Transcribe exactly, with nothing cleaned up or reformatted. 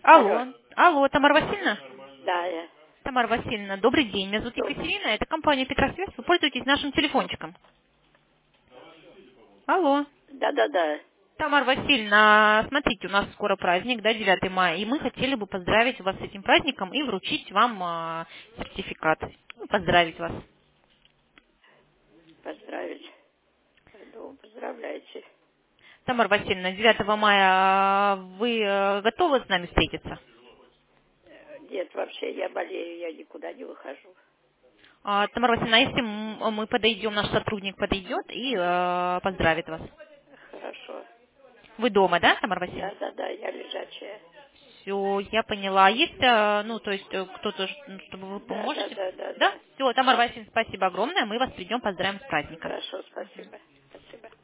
Алло. Алло. Алло, Тамара Васильевна? Да, я. Тамара Васильевна, добрый день. Меня зовут Что? Екатерина. Это компания Петросвязь. Вы пользуетесь нашим телефончиком. Алло. Да-да-да. Тамара Васильевна, смотрите, у нас скоро праздник, да, девятое мая, и мы хотели бы поздравить вас с этим праздником и вручить вам а, сертификат. Ну, поздравить вас. Поздравить. Ну, поздравляйте. Тамара Васильевна, девятого мая а, вы э, готовы с нами встретиться? Э, Нет, вообще я болею, я никуда не выхожу. А, Тамара Васильевна, а если м- мы подойдем, наш сотрудник подойдет и э, поздравит вас? Хорошо. Вы дома, да, Тамара Васильевна? Да-да-да, я лежачая. Все, я поняла. А есть, э, ну, то есть э, кто-то, ж- ну, чтобы вы поможете? Да? Да-да-да-да-да. Все, Тамара Васильевна, спасибо огромное. Мы вас придем, поздравим с праздником. Хорошо, спасибо. Спасибо.